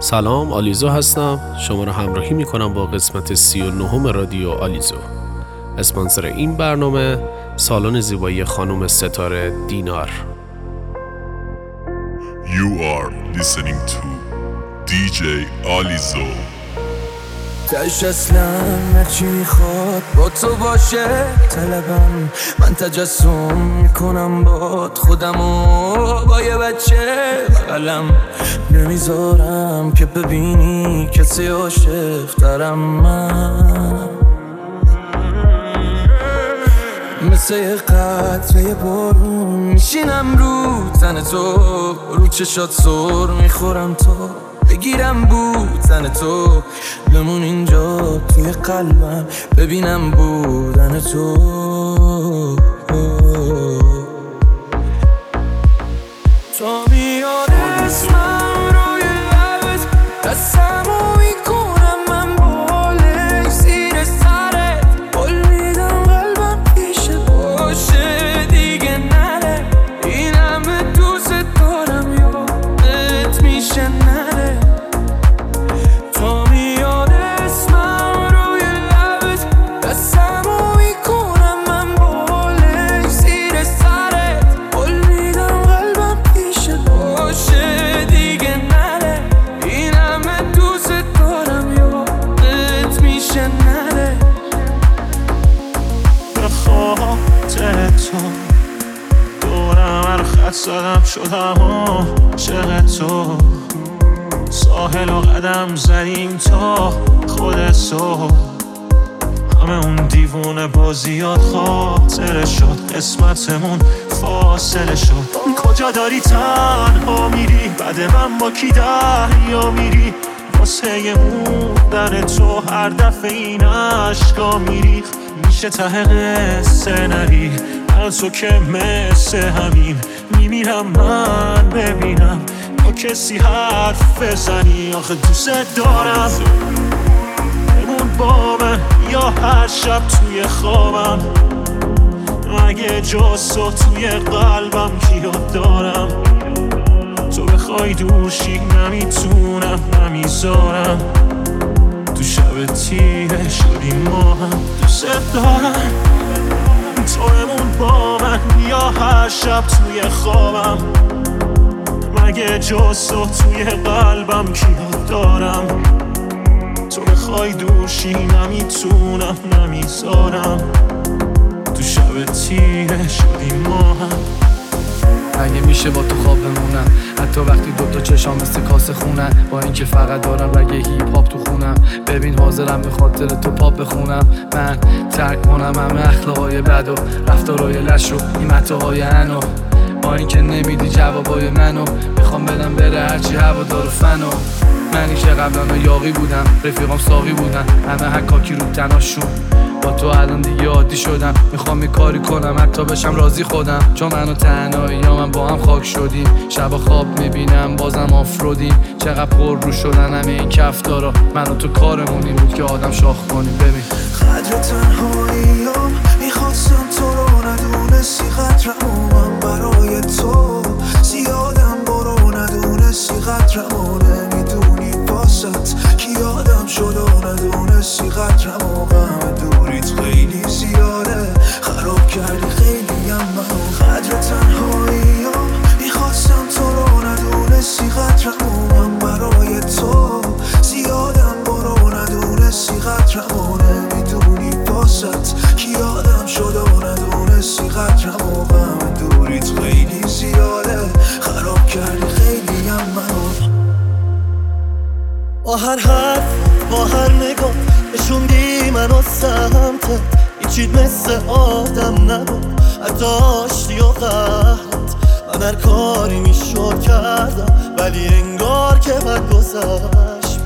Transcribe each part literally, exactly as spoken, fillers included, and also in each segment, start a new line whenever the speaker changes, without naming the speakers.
سلام، آلیزو هستم. شما را همراهی میکنم با قسمت سی و نهم رادیو آلیزو. اسپانسر این برنامه سالن زیبایی خانم ستاره دینار.
You are listening to دی جی آلیزو.
تش اصلا هرچی میخواد با تو باشه طلبم، من تجسم میکنم باد خودمو با یه بچه بغلم، نمیذارم که ببینی کسی عاشق دارم. من مثل یه قطره بارون میشینم رو تن تو، رو چشات سر میخورم تو بگیرم بودن تو، بمون اینجا توی قلبم ببینم بودن تو. تو میاد اسمم روی لبت، دستمو میکنم من بالش زیر سرت، قول میدم قلبم پیشه باشه دیگه نره، این همه دوست دارم یادت میشه نره. تو میاد اسمم روی لبت، دستمو میکنم من بالش زیر سرت، قول میدم قلبم پیشه باشه دیگه نره، این همه دوست دارم یادت میشه نره.
به خاطر تو دورم هر خط زدم شدم عاشق تو، ساحل و قدم زدیم تا خود تو، همه اون دیوونه بازیات خاطره شد، قسمتمون فاصله شد. کجا داری تنها میری بعد من با کی دریا میری، واسه موندن تو هر دفعه این عشقا میریخ، میشه ته قصه نری من تو که مثل همین میمیرم من ببینم با کسی حرف بزنی، آخه دوست دارم بمون با من یا هر شب توی خوابم، مگه جز تو توی قلبم کیات دارم، تو بخوای دوشی نمیتونم نمیذارم، تو شب تیره شدی ما هم دوست دارم، تو بمون با من یا هر شب توی خوابم، مگه جز تو توی قلبم کیات دارم، تو بخوای دوشی نمیتونم نمیذارم، تو شب تیره شدی ما هم.
اگه میشه با تو خواب بمونم، حتی وقتی دوتا چشام مثل کاسه خونن، با اینکه فقط دارم رگه هیپ هاپ تو خونم، ببین حاضرم به خاطر تو پاپ بخونم، من ترک کنم همه اخلاقای بد و رفتارای لش و این متاهای انو، با اینکه نمیدی جوابای منو، میخوام بدم بره هرچی هوا دار فنو. منی که قبلا یاقی بودم، رفیقام ساقی بودن، همه حکاکی رو تناشون، با تو الان دیگه عادی شدم، میخوام یه کاری کنم حتی بشم راضی خودم، چون من و تنهایی یا من با هم خاک شدیم، شب خواب میبینم بازم آفرودیم، چقدر پر رو شدن همه این کفتارا، من و تو کارمون این بود که آدم شاخ کنیم. ببین
قدر تنهاییام میخواستم تو رو ندونستی، قدرمو من برای تو زیادم برو ندونستی، قدرمو نمیدونی واسط کی آدم شد و ندونستی، قدرمو غم دوریت خیلی زیاده خراب کردی خیلی هم منو. قدر تنهاییام میخواستم تو رو ندونستی، قدرمو من برای تو زیادم برو ندونستی، قدرمو نمیدونی واسط کی آدم شد و ندونستی، قدرمو غم دوریت خیلی زیاده خراب کردی خیلی هم منو. با هر حرف با هر نگاه نشوندی منو سمتت، هیچید مثل آدم نبود حتی آشتی و قهرت، من هر کاری میشد کردم ولی انگار که بد گذشت.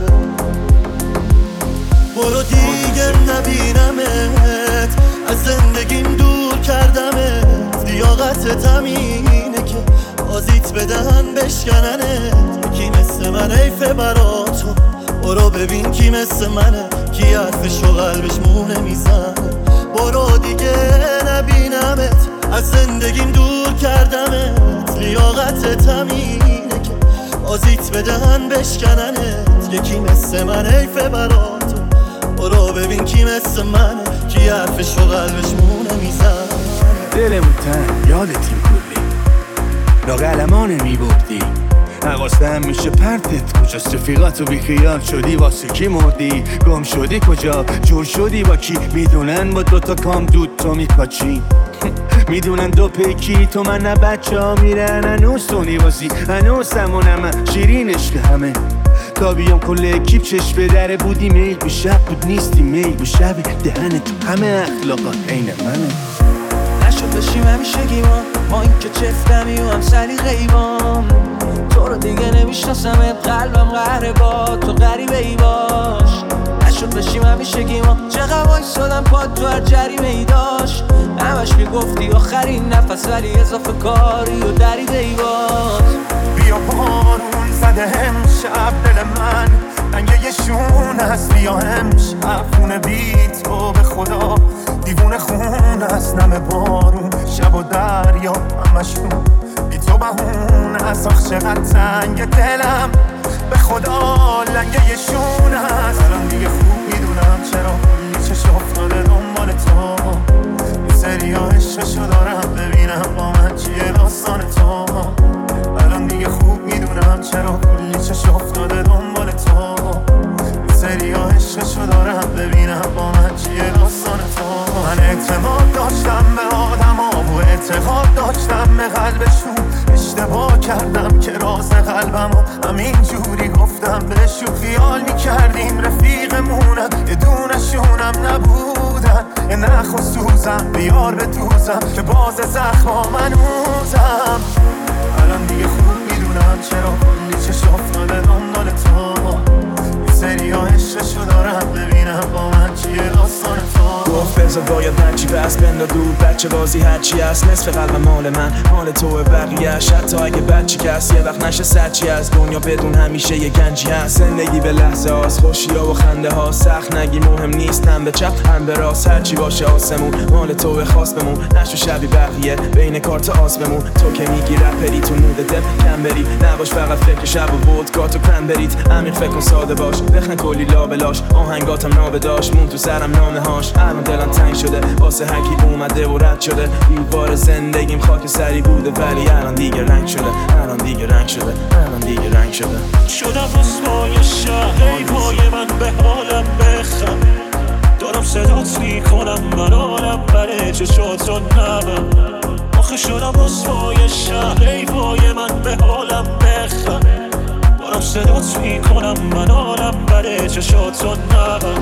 برو دیگه نبینمت، از زندگیم دور کردمت، لیاقتتم اینه که بازیت بدن بشکننت، کی مثل من حیفه برا تو، برو ببین کی مثل منه، کی حرفشو قلبش مونه میزنه، برو دیگه نبینمت، از زندگیم دور کردمت، لیاقتتم اینه که
بازیت بدن بشکننت، یکی مثل من حیفه براتون. برو ببین کی مثل منه، کی حرفش رو قلبش مونه میزن.
دلمون تن یادتیم کلی لاقلمانه میبردی، حواستم میشه پرتت کجاست، رفیقات و بیخیال شدی واسه کی مردی، گم شدی کجا، جور شدی با کی، میدونن با دوتا کام دود تو میکاچی میدونن دو پیکی تو من نه بچه ها میرن هنوز تو نیوازی، هنوز همونم شیرین عشق همه تا بیام کل اکیب چشم به دره بودی، میل به شب بود نیستی میل به شب دهن تو همه اخلاقات عین منه.
نشد بشیم همیشه گیوان، ما این که چفتمی و هم سلیقه ایوان، تو رو دیگه نمیشناسم قلبم قهره با تو غریبه ای باش. نشد بشیم همیشه گیوان، چقدر وایسادم پاد تو هر جریمه ای داشت، همش میگفتی آخرین نفس ولی اضافه کاری و دریده ای باز.
بیا بارون زده امشب دل من رنگه یه شون هست، بیا امشب خونه بیت تو به خدا دیوونه خون هست، نم بارون شب و دریا همشون بی تو بهون هست. آخ چقدر تنگ دلم به خدا لنگه یه شون هست. الان دیگه خوب میدونم چرا کلی چش افتاده دنبال تو، یه سری ها عشقشو دارم ببینم با من چیه داستان تو. الان دیگه خوب میدونم چرا کلی چش افتاده دنبال تو، یه سری ها عشقشو دارم ببینم با من چیه داستان تو. من اعتماد داشتم به آدم ها و اعتقاد داشتم به قلبشون، اشتباه کردم که راز قلبم و همین جوری گفتم بهشون. خیال میکردیم رفیقمونم یه دونشونم نبودن، یه نخ و سوزم بیار به دوزم که باز زخما منوزم. الان دیگه خوب میدونم چرا کلی چش افتاده دنبال تو، یه سری ها عشقشو دارم ببینم با من چیه داستان تو.
گفت بذار باید هرچی بس بند دور، بچه بازی هرچی هست نصف قلب مال من مال توه بقیه‌اش، حتی اگه بچی که هست یه وقت نشه سرچی از دنیا بدون همیشه یه گنجی هست. زندگی به لحظه هاست، خوشی ها و خنده ها، سخت نگی مهم نیست، هم به چپ هم به راست هرچی باشه آسمون مال توه خاص بمون، نشو شبی بقیه بین کارت آس بمون. تو که میگی رپری تو نود دل کم بری، نباش فقط فکر شب و ودکا تو کم برید، عمیق فکر کن ساده باش، بخن کلی لابلاش، آهنگاتم نابداش مون تو سرم نامه هاش. الان دلم تنگ شده واسه هر کی اومده و رد شده، دیوار زندگیم خاک سری بوده ولی الان دیگه رنگ شده، الان دیگه رنگ شده، الان دیگه رنگ شده.
شدم رسوای شهر ای پای من به حالم بخم، دارم صدات میکنم من حالم بره چشاتو نبم. آخه شدم رسوای شهر ای پای من به حالم بخم، دارم صدات میکنم من حالم بره چشاتو نبم.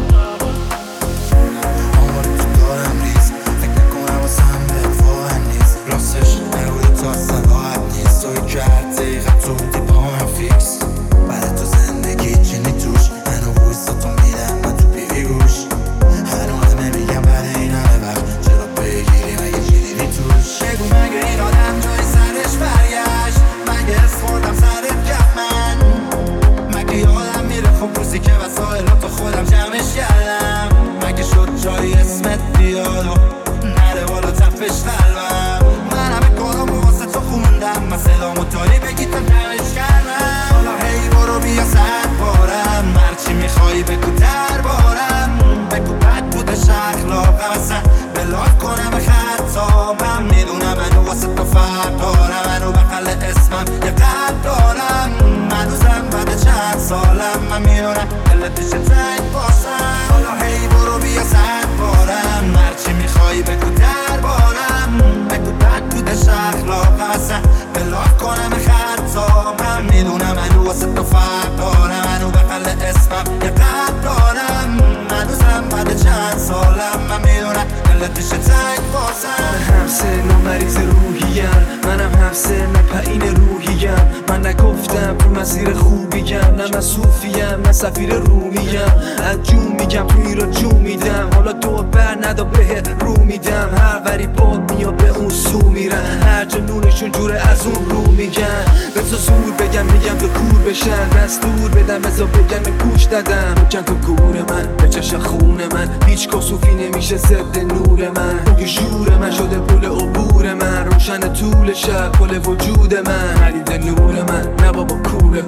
راستش نبوده تا اصلا راحت نیست، توی که هر دقیقه تو بودی با من فیکس. بعد تو زندگی چینی توش منو ویستاتون میدم من تو بیوی گوش، هنوز نمیگم بعد این همه وقت چرا بگیری مگه گیری توش. بگو مگه این آدم جای سرش برگشت، مگه اس خوردم سرت کف من، مگه یادم میره خوب روزی که وسایلاتو خودم جمعش کردم، مگه شد جای اسمت بیاد و نره بالا تپش قلبم. من همه کارامو واسه تو خوندم، من صدامو داری بگی تا نمش کردم. حالا هی برو بیا صد بارم، هرچی میخوایی بگو در بارم، بگو بد بودش اخلاقم اصلا بلاک کنم خطا. من میدونم منو واسه تو فرق دارم، منو بقل اسمم یه قلب دارم، منوزم بعد چند سالم من میدونم دلت میشه تنگ باشم. حالا هی برو بیا صد بارم، هرچی میخوایی بگو در بارم، بگو بد بودش اخلاقم اصلا بلاک کنم خطا. من میدونم منو واسه تو فرق دارم، منو بقل اسمم یه قلب دارم، منوزم بعد چند سالم من میدونم دلت میشه تنگ باشم.
هم سن و مریض روحیم، منم هم سن پایین روحیم، من نگفتم تو مسیر خوبیم، نه من صوفیم نه سفیر رومیم، از جون میگم توی رو جون میدم، حالا دور بر ندا به رو میدم، هر وری باد میاد به اون سو میرن، هر جنونشون جوره از اون رو میگن، بذار زور بگم میگم تو کور بشن، دستور بدم بذار بگم گوش دادم، چند تا گور من به چشم خون من، هیچ کسوفی نمیشه ضد نور من، یه جور من شده پول عبور من، روشن طول شب پل وجود من، ندیده نور من نه بابا کوره و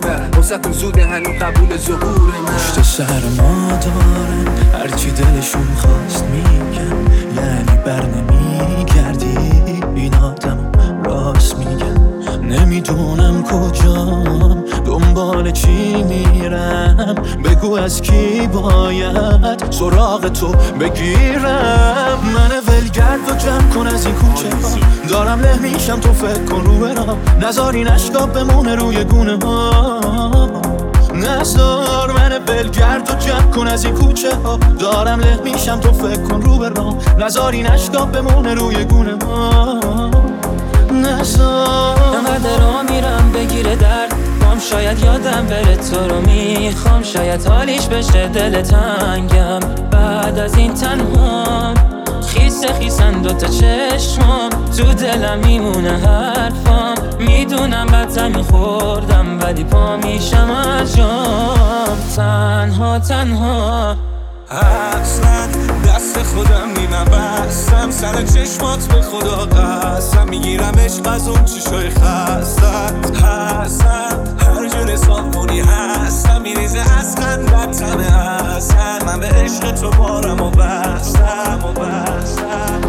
واسه زوده هنو قبول ظهور من.
پشت سر ما دارن هرچی دلشون خواست میگن، یعنی بر نمیگردی این آدم راست میگن. نمیدونم کجام دنبال چی میرم، بگو از کی باید سراغ تو بگیرم. من ولگرد و جمع کن از این کوچه ها، دارم له میشم تو فکر کن رو برام. نذار این عشقا بمونه روی گونه ها، نذار. من ولگرد و جمع کن از این کوچه ها، دارم له میشم تو فکر کن رو برام. نذار این عشقا بمونه روی گونه ها، نذار.
انقدر را میرم بگیره درد بام، شاید یادم بره تو رو میخوام. شاید حالیش بشه دل تنگم بعد از این تنها. خیسه خیسن دوتا چشمام، تو دلم میمونه حرفام. میدونم بدتر میخوردم ولی پا میشم از جام. تنها تنها
اصلا دست خودم نیمم بستم، سر چشمات به خدا قسم. میگیرم عشق از اون چشای خستت هستم، هر جور حساب کنی هستم. میریزه از خندت تمه هستن، من به عشق تو بارم و بستم و بستم.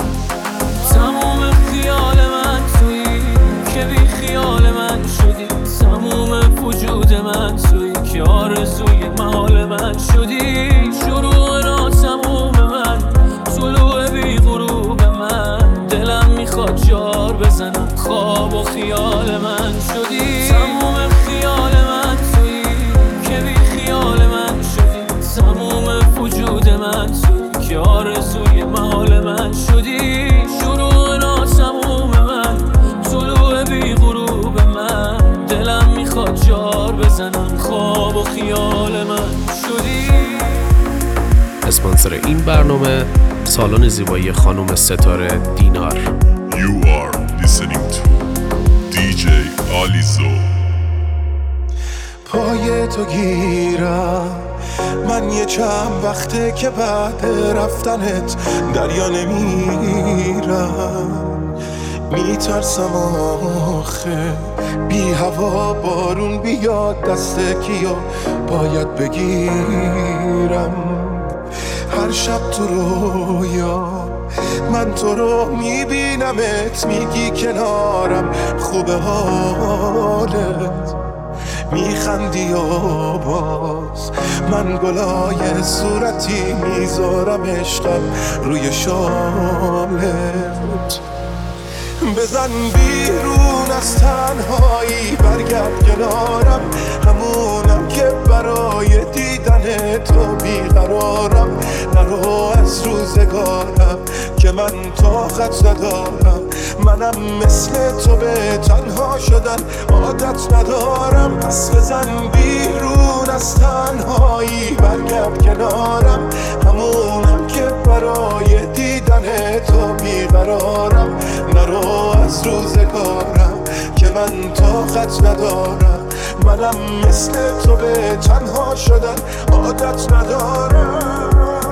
تموم خیال من تویی که بی خیال من شدی، تموم وجود من تویی که آرزوی محال من شدی. شروع ناتموم من، طلوع بی غروب من، دلم میخواد جار بزنم خواب و خیال من شدی. تموم خیال من تویی که بی خیال من شدی، تموم وجود من تویی که آرزوی محال من شدی. شروع ناتموم من، طلوع بی غروب من، دلم میخواد جار بزنم خواب و خیال من شدی.
اسپانسر این برنامه سالن زیبایی خانم ستاره دینار.
You are listening to دی جی آلیزو.
پای تو گیرم من یه چند وقته که بعد رفتنت دریا نمیرم. میترسم آخه بی هوا بارون بیاد، دست کیو باید بگیرم. هر شب تو رویا من تو رو میبینمت، میگی کنارم خوبه حالت، میخندی و باز من گلای صورتی میذارم عشقم روی شاملت. بزن بیرون از تنهایی برگرد کنارم، همونم که برای دیدن تو بیقرارم. نرو از روزگارم که من طاقت ندارم، منم مثل تو به تنها شدن عادت ندارم. پس بزن بیرون از تنهایی برگرد کنارم، همونم که برای دیدن تو بیقرارم. نرو از روزگارم که من طاقت ندارم، منم مثل تو به تنها شدن عادت ندارم.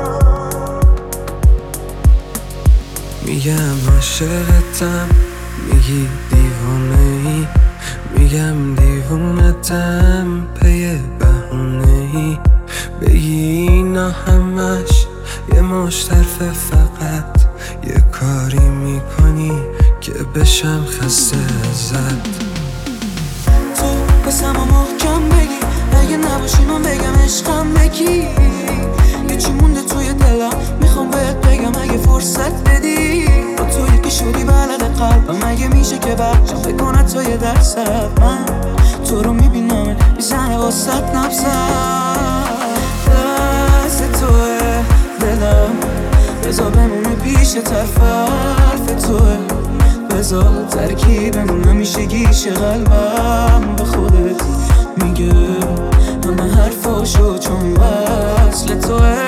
میگم عاشقتم، میگی دیوانه‌ای، میگم دیوونتم پی بهونه‌ای. بگی نه همش یه مشترفه، فقط یه کاری میکنی که بشم خسته ازت.
تو بسم و محکم بگی، اگه نباشی من بگم عشقم بگی. یه چی مونده توی دلم میخوام بهت بگم اگه فرصت بدی. با تو یکی شدی بلد قلبم، اگه میشه که بچم بکنه تو یه درست. من تو رو میبینم میزنه واسط نبزم. دست توه دلم بذار بمونه پیش طرف حرف توه. بذار ترکیبمون نمیشه گیش قلبم به خودت میگه همه حرفاشو چون وصل توه.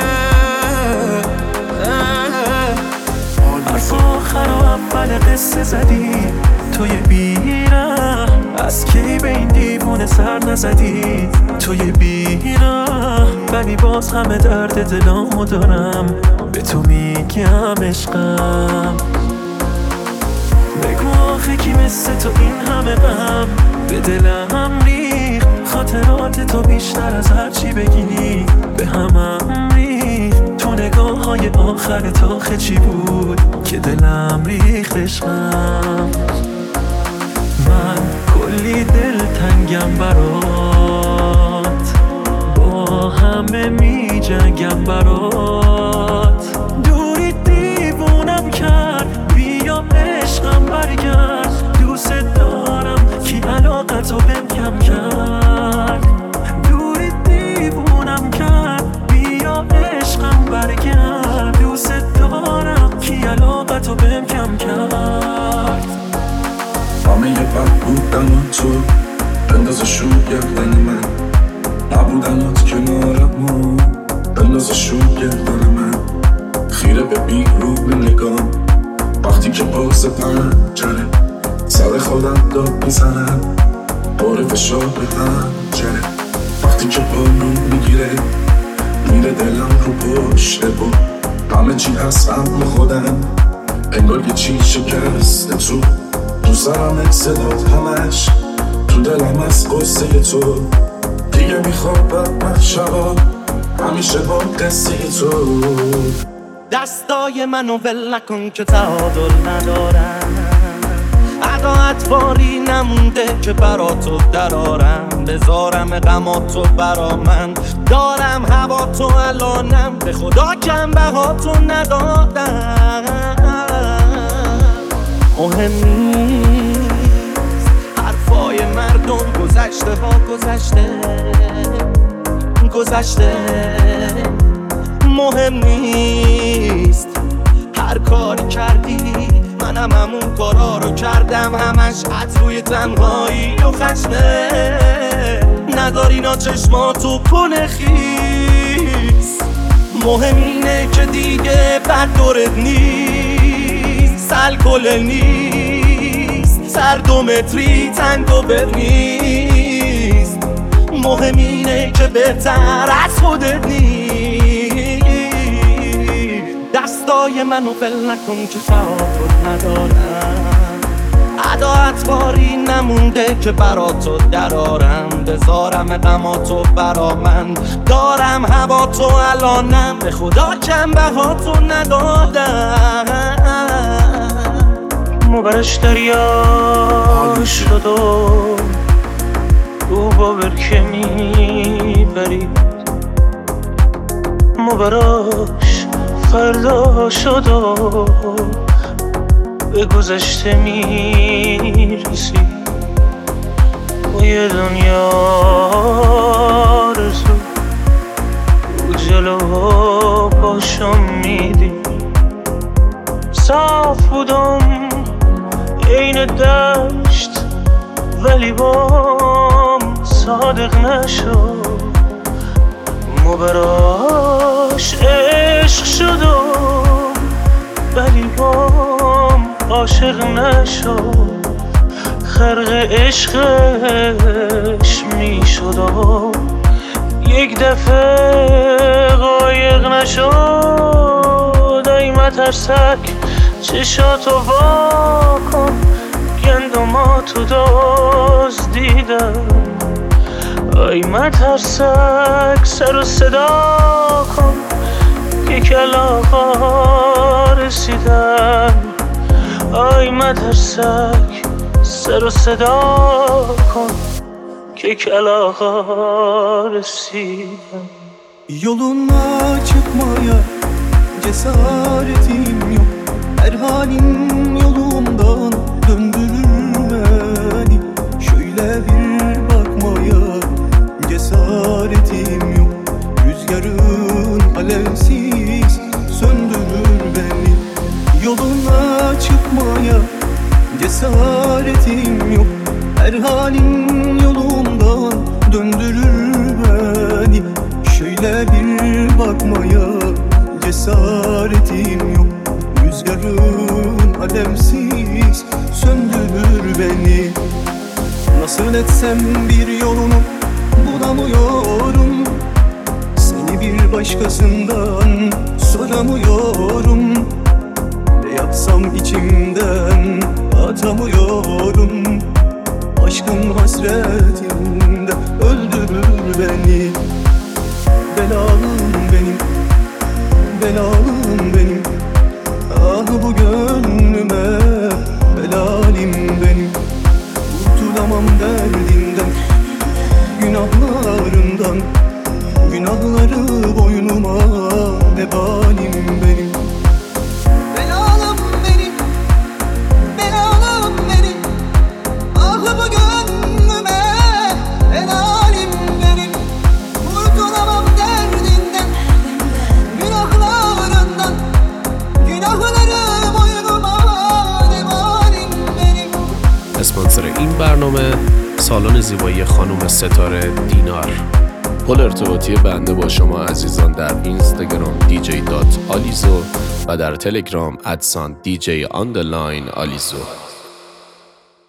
حرف آخر و اول قصه زدی توی بیرم، از کی به این دیوونه سر نزدی توی بیرم. ولی باز همه درد دلامو دارم، به تو میگم عشقم. بگو آخه کی مثل تو این همه غم به دلم ریخت.
خاطرات تو بیشتر از هر چی بگی به همم ریخ. تو نگاه های آخر تا چی بود که دلم ریخت عشقم. من کلی دل تنگم برات، با همه می جنگم برات. دوری دیوونم کرد، بیا عشقم برگرد. دوست دارم کی علاقتو بهم کم کرد. دوری دیوونم کرد، بیا عشقم برگرد. دوست دارم کی علاقتو بهم کم کرد.
همه بد بودن تو بندازش رو گردن من، نبودنات کنارمو بندازش رو گردن من. خیره به بیرون نگام وقتی که باز پنجره سر خودم داد میزنم، بار فشار به پنجره. وقتی که بارون میگیره میره دلم رو پشت بود، همه چی هست قبل خودم انگار یه چی شکسته تو. تو سرم صدات همش تو دلم از قصه تو، دیگه میخوابم من شبا همیشه با قصه تو.
دستای منو ول نکن که تعادل ندارم، عداعت باری نمونده که برا تو درارم. بذارم غماتو برا من، دارم هوا تو الانم، به خدا کم بها تو ندادم. مهم نیست حرفای مردم، گذشته ها گذشته گذشته. مهم نیست هر کاری کردی، منم همون کارا رو کردم، همش از روی تنهایی و خشمه. نداری نا چشماتو کنه خیس، مهم اینه که دیگه بد دورت نیست، الکل نیست، سر دو متری تنگ و بر نیست. مهم اینه که بهتر از خودت نیست. دستای منو ول نکن که تعادل ندارم، عداعت باری نمونده که برا تو درارم. بذارم غماتو برا من، دارم هوا تو الانم، به خدا کم بها تو ندادم.
مبرش دریا شد و او با برکه میبرید، مبراش فردا شد و به گذشته میرسی. با یه دنیا رزو او جلو پاشم میدی. صاف بودم این دشت ولی بام صادق نشد، مبراش عشق شدم ولی بام عاشق نشد. خرق عشقش می شدم یک دفعه قایق نشد. ای مترسک چشاتو وا کن، گندماتو داز دیدم. ای مترسک سر و صدا کن که کلاغا رسیدن. ای مترسک سر و صدا کن که kelağa residen.
Yoluna çıkmaya cesaretim yok, her halin yolumdan döndürür beni. Şöyle bir bakmaya cesaretim yok, rüzgarın alevsiz söndürür beni. Yoluna çıkmaya cesaretim yok, her halin yolumdan döndürür beni. Şöyle bir bakmaya cesaretim yok, rüzgarın alevsiz söndürür beni. Nasıl etsem bir yolunu bulamıyorum, seni bir başkasından soramıyorum. Ne yapsam içimden atamıyorum, aşkın hasretinde öldüm.
beni. Belalım benim, belalım benim. Ah bu gönlüme belalim benim. Kurtulamam derdinden, günahlarımdan. Günahları boynuma vebalim benim.
Belalım benim, belalım benim. Ah bu gönlüme belalim benim. Kurtulamam derdinden, günahlarından. Günahları boynuma vebalim benim.
اسپانسر این برنامه سالن زیبایی خانم ستاره دینار. پل ارتباطی بنده با شما عزیزان در اینستاگرام دی جی دات آلیزو و در تلگرام ادسان دی جی آندرلاین آلیزو.